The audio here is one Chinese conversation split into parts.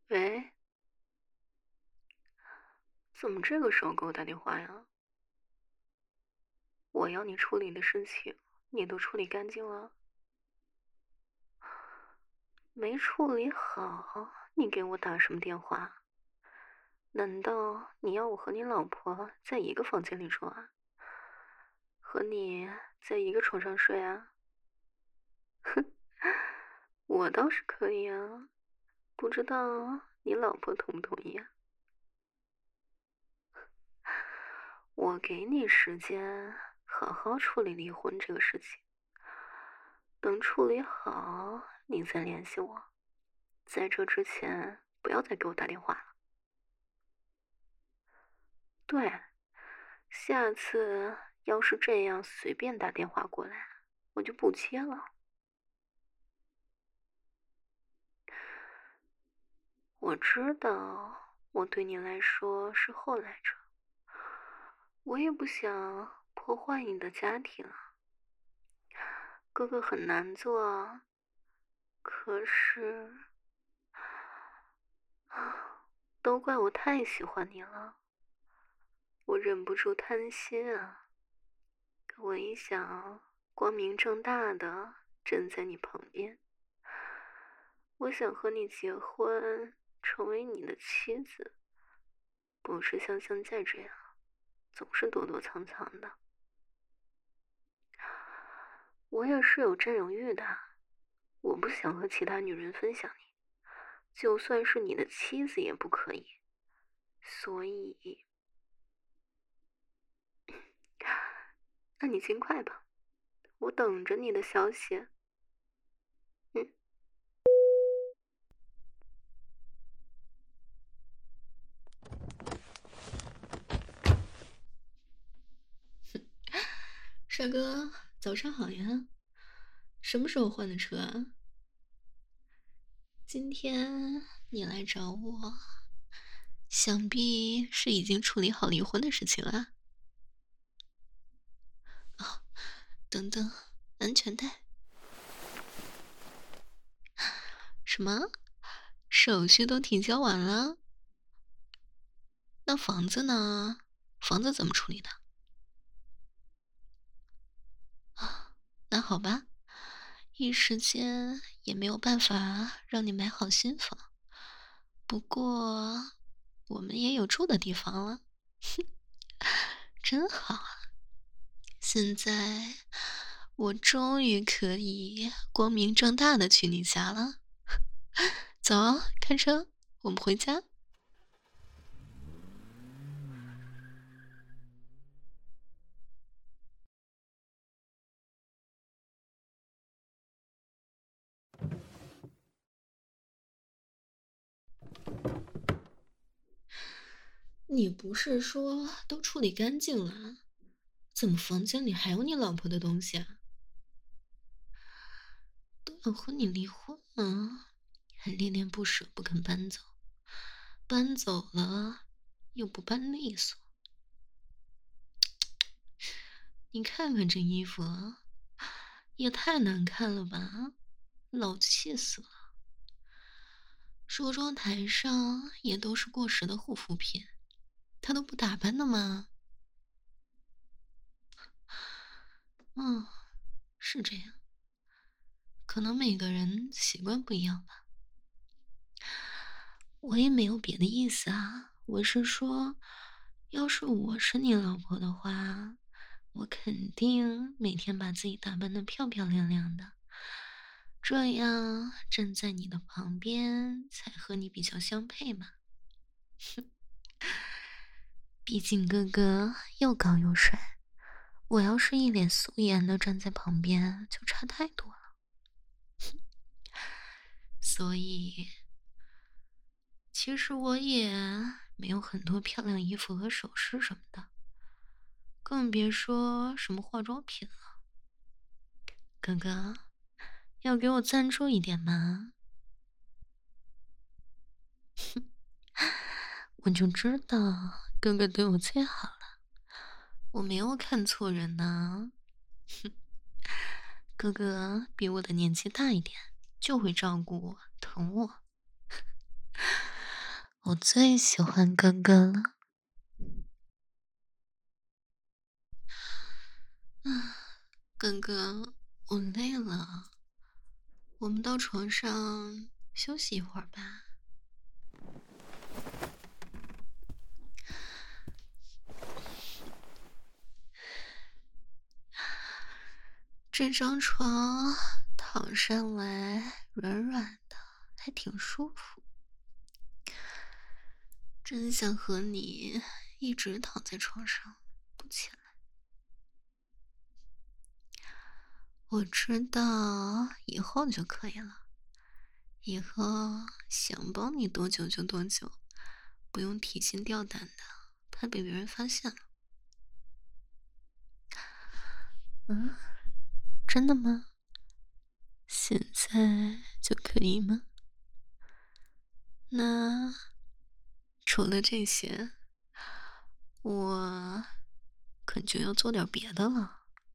喂，怎么这个时候给我打电话呀？我要你处理的事情，你都处理干净了？没处理好，你给我打什么电话？难道你要我和你老婆在一个房间里住啊？和你在一个床上睡啊？我倒是可以啊，不知道你老婆同不同意啊？我给你时间，好好处理离婚这个事情。等处理好，你再联系我。在这之前，不要再给我打电话了。对，下次要是这样随便打电话过来，我就不接了。我知道，我对你来说是后来者，我也不想破坏你的家庭啊。哥哥很难做啊，可是啊，都怪我太喜欢你了，我忍不住贪心啊。我一想，光明正大的站在你旁边，我想和你结婚，成为你的妻子，不是像现在这样，总是躲躲藏藏的。我也是有占有欲的，我不想和其他女人分享你，就算是你的妻子也不可以。所以，那你尽快吧，我等着你的消息。嗯。 帅哥，早上好呀！什么时候换的车啊？今天你来找我，想必是已经处理好离婚的事情了。哦，等等，安全带。什么？手续都提交完了？那房子呢？房子怎么处理的？啊，那好吧，一时间也没有办法让你买好新房。不过，我们也有住的地方了，真好啊！现在我终于可以光明正大的去你家了。走，开车，我们回家。你不是说都处理干净了？怎么房间里还有你老婆的东西啊？都要和你离婚了，还恋恋不舍不肯搬走，搬走了又不搬利索。你看看这衣服啊，也太难看了吧，老气死了。梳妆台上也都是过时的护肤品，他都不打扮的吗？嗯，是这样，可能每个人习惯不一样吧。我也没有别的意思啊，我是说，要是我是你老婆的话，我肯定每天把自己打扮的漂漂亮亮的，这样站在你的旁边才和你比较相配嘛。毕竟哥哥又高又帅，我要是一脸素颜的站在旁边，就差太多了。所以，其实我也没有很多漂亮衣服和首饰什么的，更别说什么化妆品了。哥哥，要给我赞助一点吗？我就知道哥哥对我最好了，我没有看错人呢。哥哥比我的年纪大一点，就会照顾我、疼我。 我最喜欢哥哥了。哥哥，我累了，我们到床上休息一会儿吧。这张床躺上来软软的，还挺舒服。真想和你一直躺在床上不起来。我知道以后就可以了，以后想帮你多久就多久，不用提心吊胆的，怕被别人发现了。真的吗？现在就可以吗？那除了这些，我可就要做点别的了。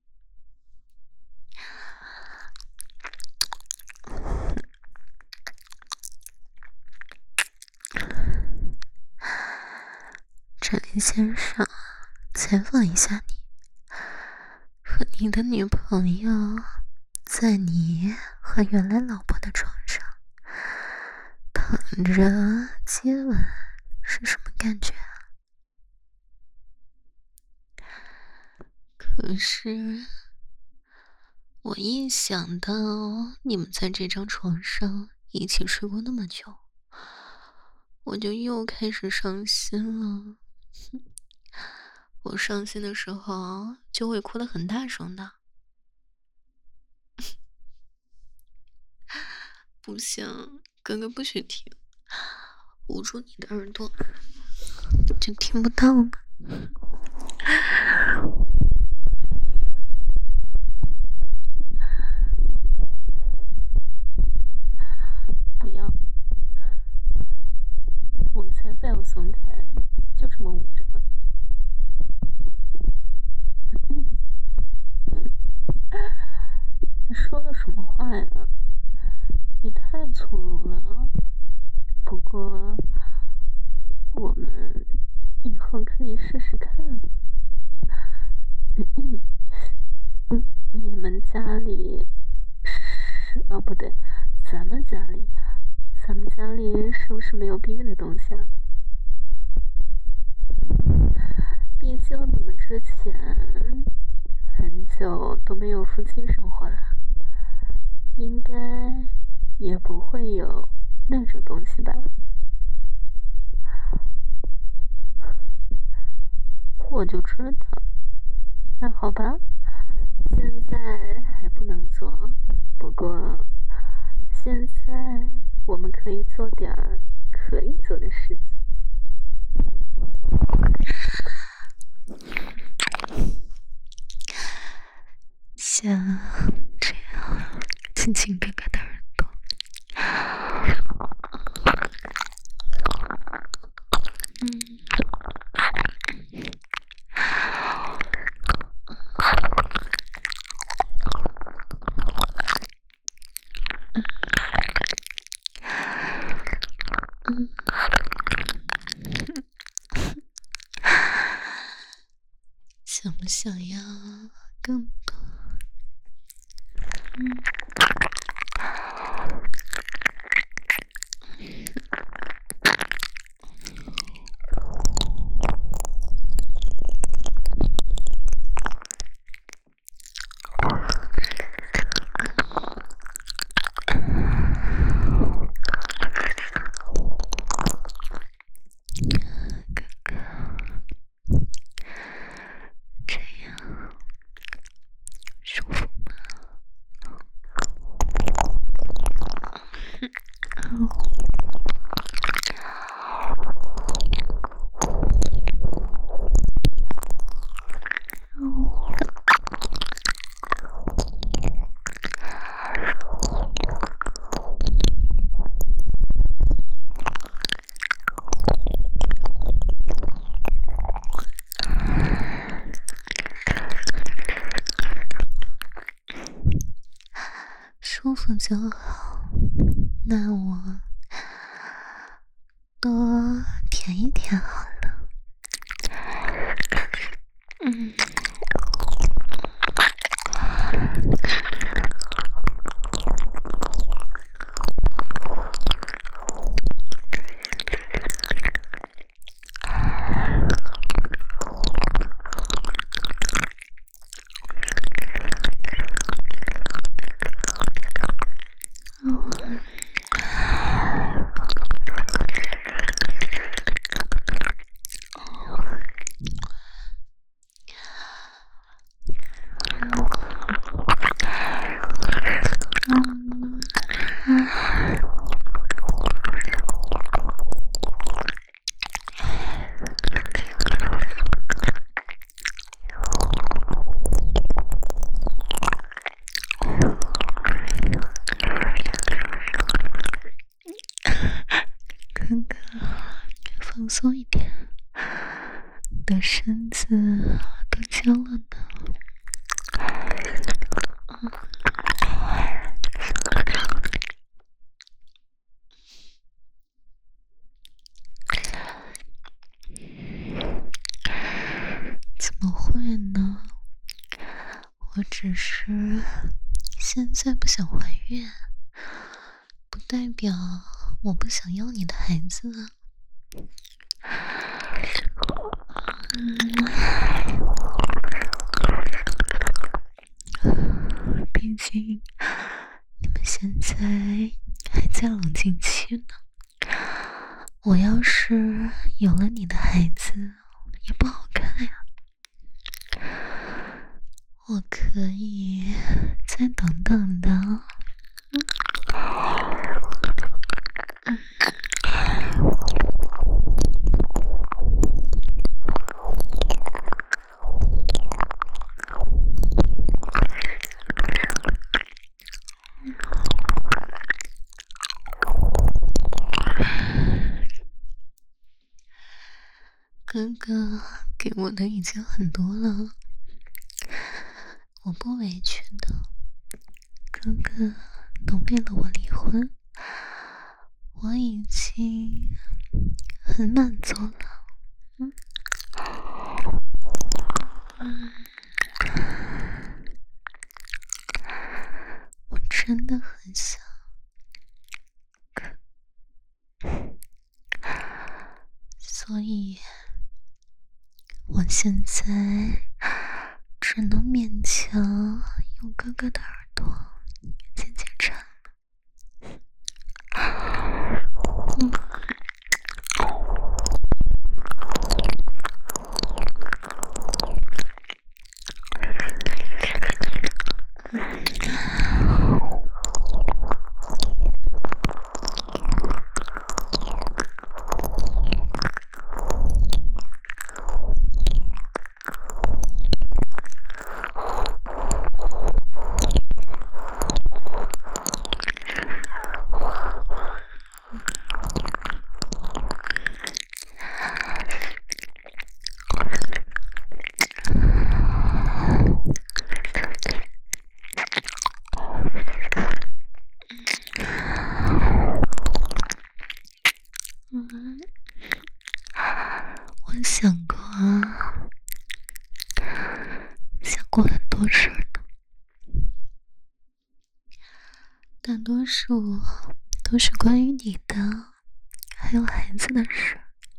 这里先生，采访一下你，和你的女朋友在你和原来老婆的床上躺着接吻是什么感觉啊？可是我一想到你们在这张床上一起睡过那么久，我就又开始伤心了。我伤心的时候就会哭得很大声的。不行，哥哥不许听，捂住你的耳朵，就听不到了。不要，我才不要松开，就这么捂着。你说的什么话呀？你太粗鲁了。不过，我们以后可以试试看。你们家里是……哦，不对，咱们家里是不是没有避孕的东西啊？毕竟你们之前很久都没有夫妻生活了，应该也不会有那种东西吧？我就知道。那好吧，现在还不能做，不过现在我们可以做点儿可以做的事情。像这样亲亲哥哥的耳朵。想不想要更多？这样舒服吗？舒服就好。那我多舔一舔好了。哥哥，放松一点，你的身子都僵了呢。怎么会呢？我只是现在不想怀孕，不代表我不想要你的孩子啊。毕竟你们现在还在冷静期呢。我要是有了你的孩子，也不好看呀。我可以再等等的。哥哥给我的已经很多了，我不委屈的。哥哥都为了我离婚，我已经很满足了。我真的很想，所以我现在只能勉强用哥哥的耳朵渐渐缠了。我想过很多事儿呢，大多数都是关于你的，还有孩子的事。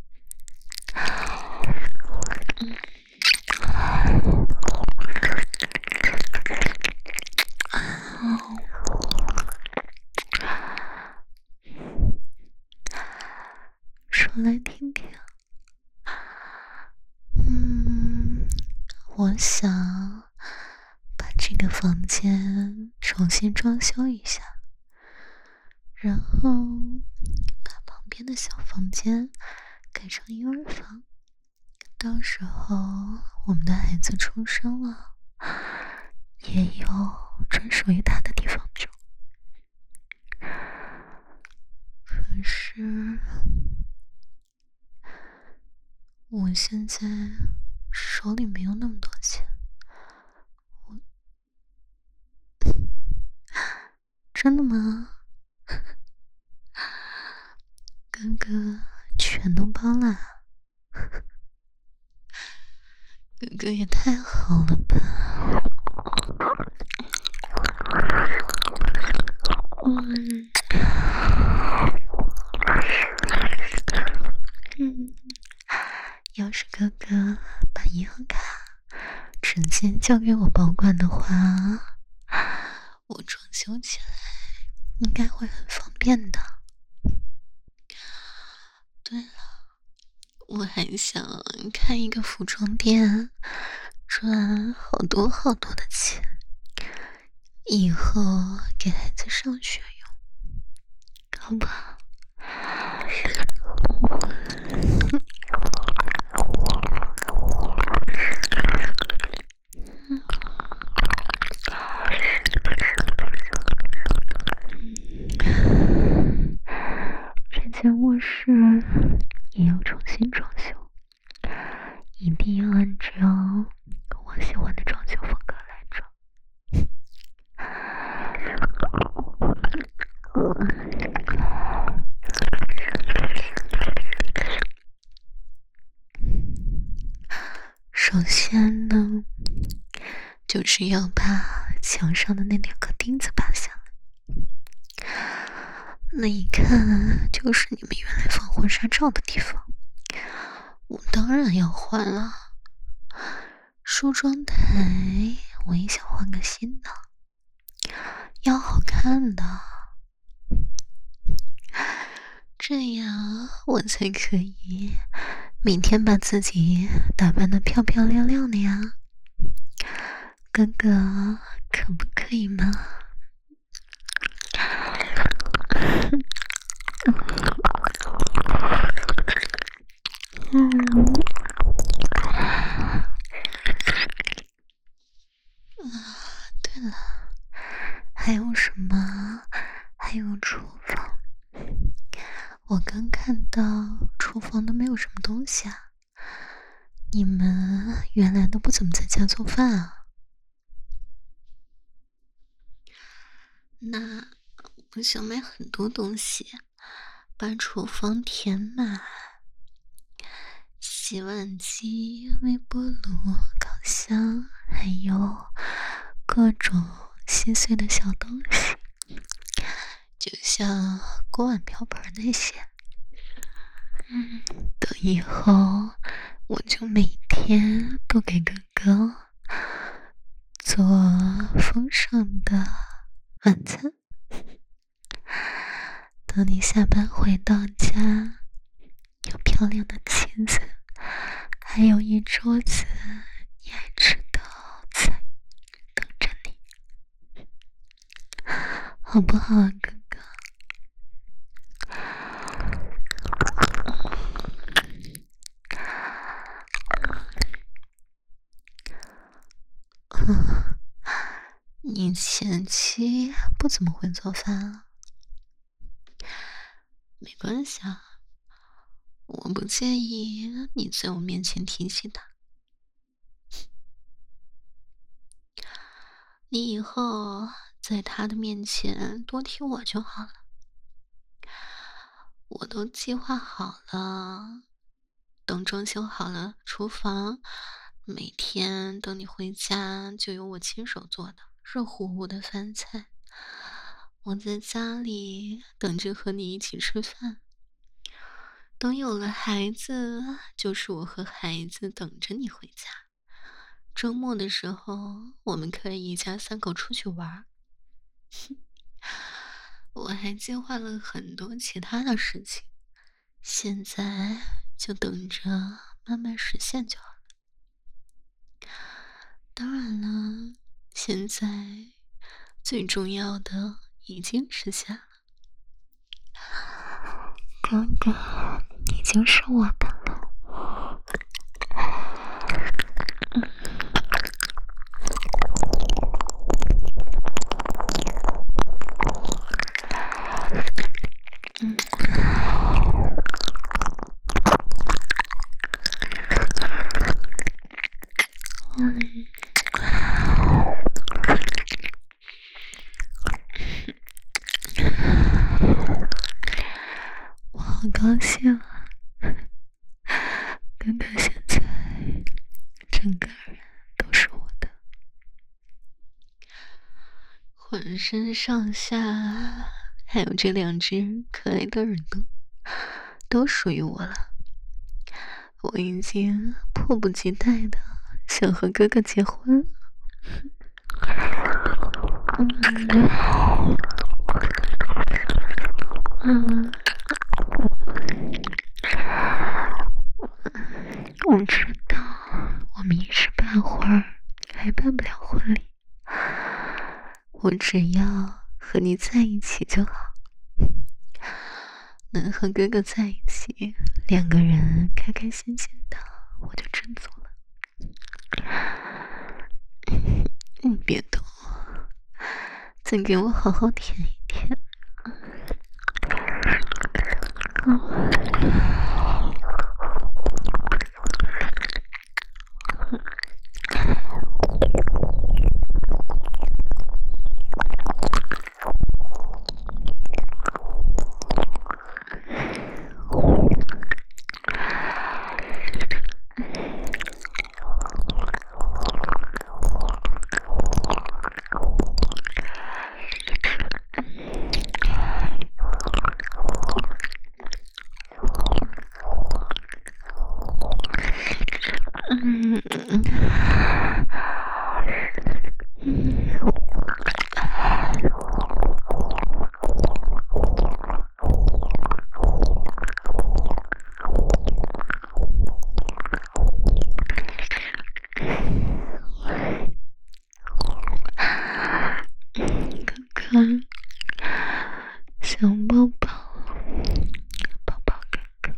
说来听听。我想把这个房间重新装修一下，然后把旁边的小房间改成婴儿房。到时候我们的孩子出生了，也有专属于他的地方住。可是我现在手里没有那么多钱，真的吗？哥哥， 全都包了。哥哥也太好了吧。要是哥哥把银行卡直接交给我保管的话，我装修起来应该会很方便的。对了，我还想开一个服装店，赚好多好多的钱，以后给孩子上学用，好不好？这间卧室也要重新装修，一定要按照我喜欢的装修风格来装。首先呢，就是要把墙上的那2颗钉子拔下来，那一看就是你们原来放婚纱照的地方，我当然要换了。梳妆台我也想换个新的，要好看的，这样我才可以每天把自己打扮得漂漂亮亮的呀。哥哥，可不可以吗？对了，还有什么？还有厨房，我刚看到厨房都没有什么东西啊。你们原来都不怎么在家做饭啊？那我想买很多东西，把厨房填满。洗碗机、微波炉、烤箱，还有各种细碎的小东西，就像锅碗瓢盆那些。等以后我就每天都给哥哥做丰盛的晚餐。等你下班回到家，有漂亮的妻子，还有一桌子你爱吃的菜等着你，好不好啊，哥哥？你前妻不怎么会做饭啊？没关系啊，我不介意你在我面前提起他。你以后在他的面前多提我就好了。我都计划好了，等装修好了厨房，每天等你回家就有我亲手做的热乎乎的饭菜。我在家里等着和你一起吃饭。等有了孩子，就是我和孩子等着你回家。周末的时候，我们可以一家3口出去玩。我还计划了很多其他的事情，现在就等着慢慢实现就好了。当然了，现在最重要的已经实现了。哥哥，你就是我的了。我好高兴啊， 浑身上下，还有这2只可爱的耳朵，都属于我了。我已经迫不及待的想和哥哥结婚了。我知道我们一时半会儿还办不了婚礼，我只要和你在一起就好。能和哥哥在一起，2个人开开心心的，我就知足了。你别动，再给我好好舔一舔。哥哥，想抱抱，抱抱哥哥。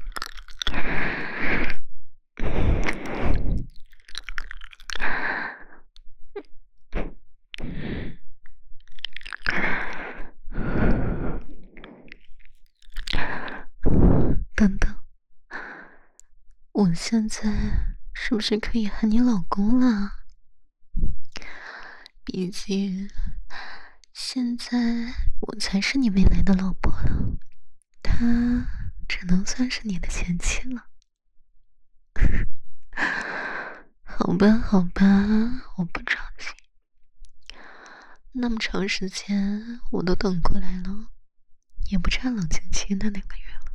等等，我现在是不是可以喊你老公了？毕竟现在我才是你未来的老婆了，他只能算是你的前妻了。好吧，好吧，我不着急。那么长时间我都等过来了，也不差冷静期那2个月了。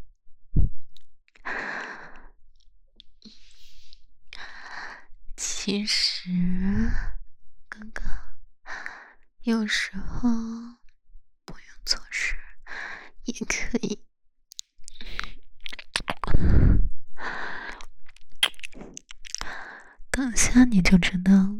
其实，哥哥，有时候不用做事也可以。等下你就知道了。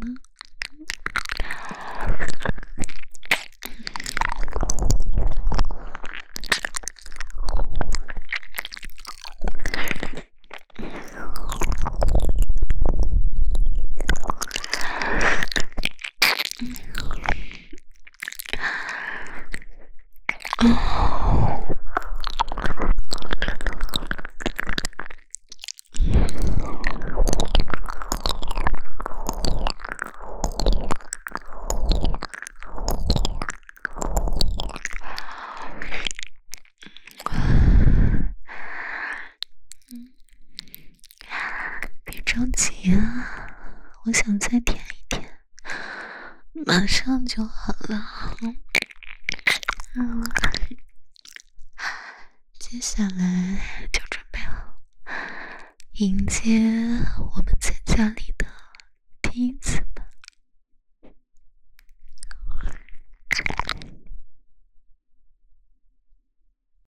别着急啊，我想再舔一舔，马上就好了。接下来就准备好迎接我们在家里